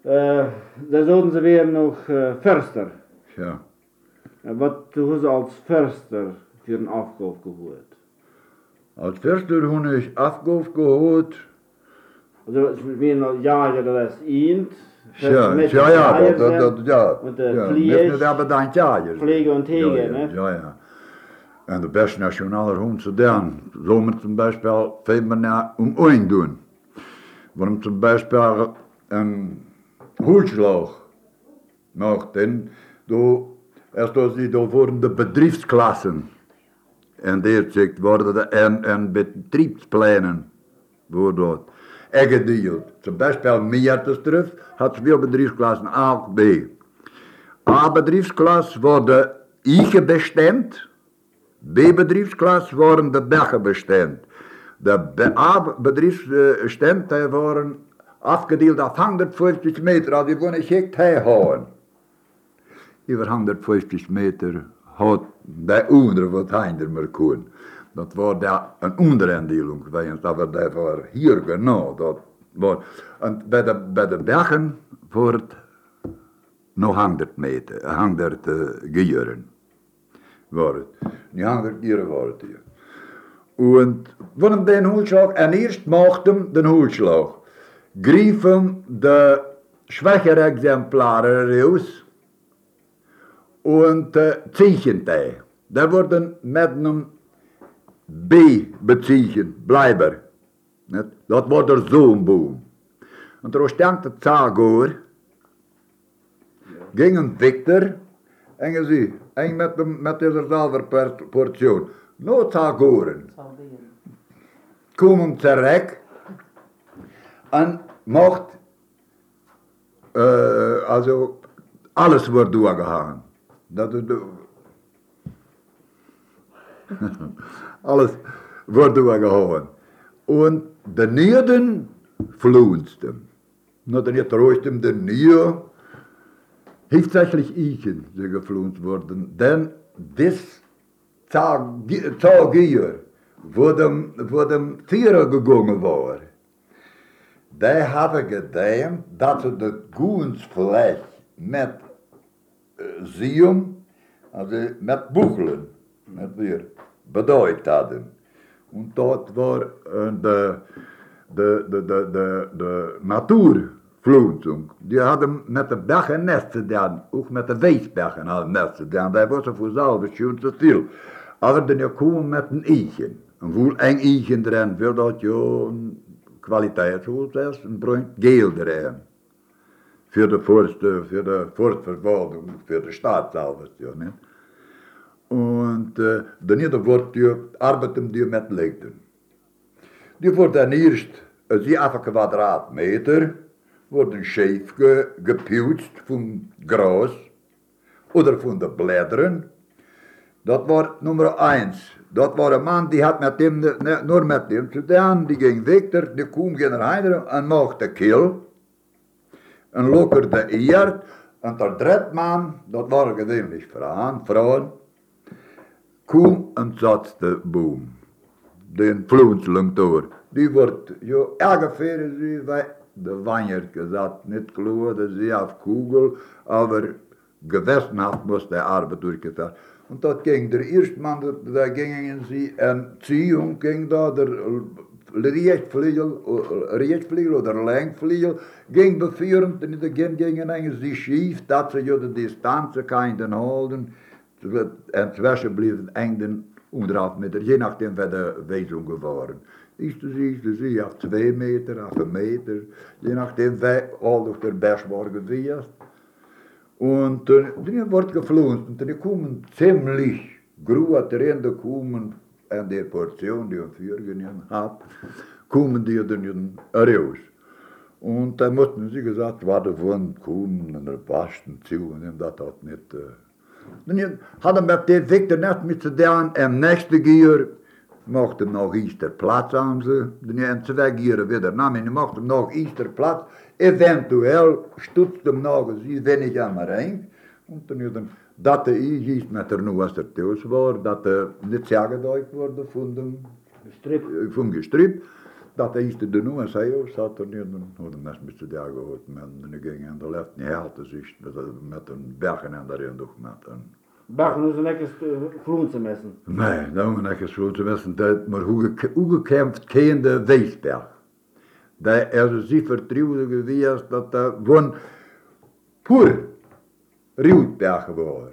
Da zouden ze weer nog Förster. Ja. Wat hebben ze als Förster für een Aufgabe geholt? Als Förster habe ich Aufgabe geholt. Also, ich meine, ja, das Int. Ja, Met ja, Jager zijn, ja. met de Ja, vlees, met hebben dan jaagers. vliegen en tegen, ja, hè? ja, ja. En de beste nationale hond ze dan. Zomer zum Beispiel veel meer een doen. Waarom zum Beispiel een Hulslag macht, denn erst als die da worden de bedrijfsklassen. En der zegt worden en betriebsplänen worden gedeeld. Zum Beispiel Meertestruf hat veel bedrijfsklassen A und B. A-bedrijfsklasse worden Eichen bestemd. B-bedrijfsklasse worden de Bergen bestemd. De A-bedrijfsstand waren afgedeeld op 150 meter, als die gewoon gek houden. Over 150 meter had de onder wat hinder maar kon. Dat was daar een onderindeling geweest, dat we daarvoor hier genoeg. Dat was, en bij de bergen wordt nog 100 meter, 100 geuren. War het. Die 100 geuren waren het hier. Und wenn den Hulschlag, en eerst machten den Hulschlag, griefen de schwächere Exemplare raus und ziehen die. Da wurden mit einem B beziehen, Bleiber. Nicht? Das war der Zoomboom. Und da stand der Zagoor, gingen Victor, en sie, en met dezelfde portion. No Zagoren. Komen terug en mocht also alles wordt doorgegaan. Dat is alles wordt doorgegaan. En de Nieren verlorensten. Nou, dan heeft er ooit de Nier hauptsächlich Eichen die geflohen worden. Denn das Tagier, wo dem Tiere gegangen war, die hadden gedaan dat ze de goensvlees met Zium, also met Buchelen, met weer, beduidt hadden. En dat was de Naturvloensung. Die hadden met de bergen nesten gedaan, ook met de Weesbergen hadden nesten gedaan. Die was voor zelf schoon te stil. Aber dan komen met een eigen. En voel een eigen erin, wil dat je een kwaliteitshoed is, een bruin geel erin. Voor de forstverwaltung, voor de staat zelf. Ja, niet? En dan wordt je arbeiden die met lichten. Die wordt dan eerst, die 1 Quadratmeter, worden scheef gepiutst van gras, oder van de bladeren. Dat was nummer 1. Dat was een man die had met hem, nur met hem te doen, die ging Victor, die kwam geen heider en maakte kil. En lokkerde eer. En der derde man, dat waren gewöhnlich vrouwen, kwam en zat de boom. Den vloensling door. Die wordt, jo, erger de wanjerke zat niet klar, sie auf Kugel, aber gewissenhaft moest de arbeid durchgeführt. Und dat ging der eerste man, da gingen sie, en Ziehung ging da, der Rechtsvliegel oder Längsvliegel, ging beführend, en da gingen sie schief, dat ze jo de Distanz konden houden, en zwischen bleven eng den 1,5 Meter, je nachdem wer de Weisungen waren. Ist sie auf 2 Meter, auf 1 Meter, je nachdem wer all durch der Berg war gewesen. Und dann wird geflogen und dann kommen ziemlich große Ränder kommen an der Portion, die wir genommen haben, kommen die dann raus. Und dann mussten sie gesagt, was davon kommen und der Basten zu und das hat nicht. Dann hadden wir den Victor nicht mit zu tun, im nächsten Jahr mochten noch Easter Platz haben sie, dann in 2 Jahren wieder, die mochten noch Easter Platz. Eventuell stutzt hem nog eens, wenn ich einmal rein. Und dann, dat is met er nu was er thuis war, dat niet zaggedeukt worden van de gestrip. Dat is de nu en zei, zat er nu, dan hadden mensen met z'n daar gehoord, en dan gingen de letzten Härte sich mit den Bergen en daarin nog met een. Bergen is lekker groen te messen. Nee, dat moet ik eens te wissen, maar hoe gekämpft kein de Weisberg. Dat ze vertrouwde geweest dat dat gewoon puur Rietbergen waren.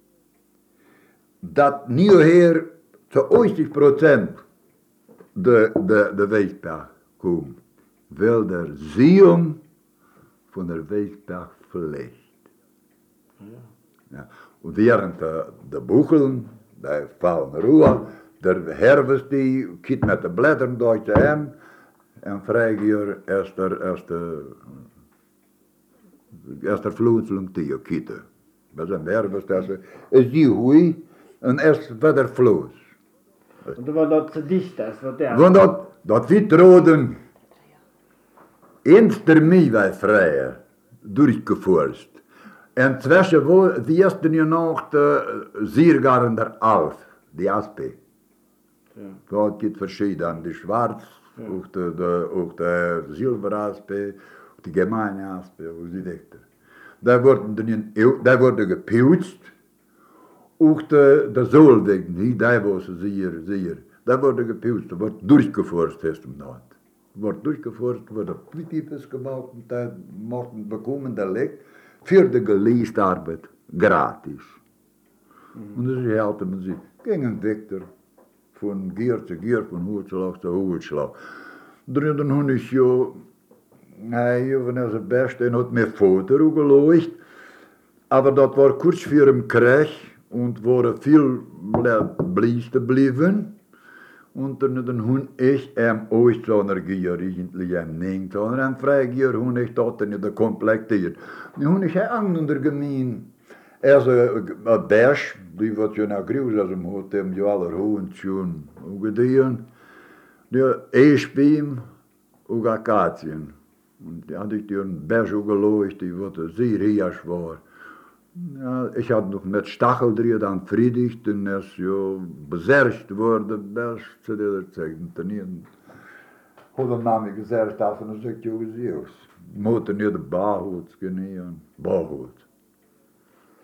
Dat nu hier zu 80% de Weisberg komt, wil der Zion van de Weisberg verlicht. Ja. Und während de Bucheln, die fallen Ruhe, der Herbst die kiet met de blättern durch de Hem en vrijgeer erst der Vloedselung die kieten. Dat is een Herbst, is die hui en erst verder vloes. Und war dat te dicht is, wat der. Want dat Wittroden, eens termijn wij vrij, durchgeforst. En zwischen die ersten Jahr noch Siergaren der Alf, die Aspe. Ja. Dort gibt es verschiedene, die Schwarz, auch die Silberaspe, die Gemeine Aspe und die Dichter. Da wurden gepilzt, auch der Solweg, die wo sie sehr, da wurde gepilzt, da wird durchgeforst ist im Nord. Wordt durchgeforst, wordt er Plietjes gemacht und da mochten bekommen der Leck. Für die Geleistarbeit gratis. Und das ist halt, man sieht, gingen Victor von Gier zu Gier, von Hohetschlag zu Hohetschlag. Dann habe ich ja, wenn er das Beste hat mir Foto geleuchtet, aber das war kurz vor dem Krieg und waren viel Blies geblieben. Und dann habe ich euch so eine Gier, eigentlich nicht, sondern ein Freigier habe ich dort nicht komplektiert. Dann habe ich einen der Gemeinde, also ein Berg, die wird ja nach Grusel hat, dem ja alle Hohen schon gedient, der Eschbeam und Akazien. Und die hatte ich den Berg geleuchtet, die wurde sehr hier schwer. Ja, ich hatte noch mit Stachel drin dann Friedrich, dann ist ja besercht worden, bis zu dieser Zeit. Und dann hat er namelijk gezegd, dat van een stukje gezien. Moeten niet de Barhoed kunnen, Barhoed.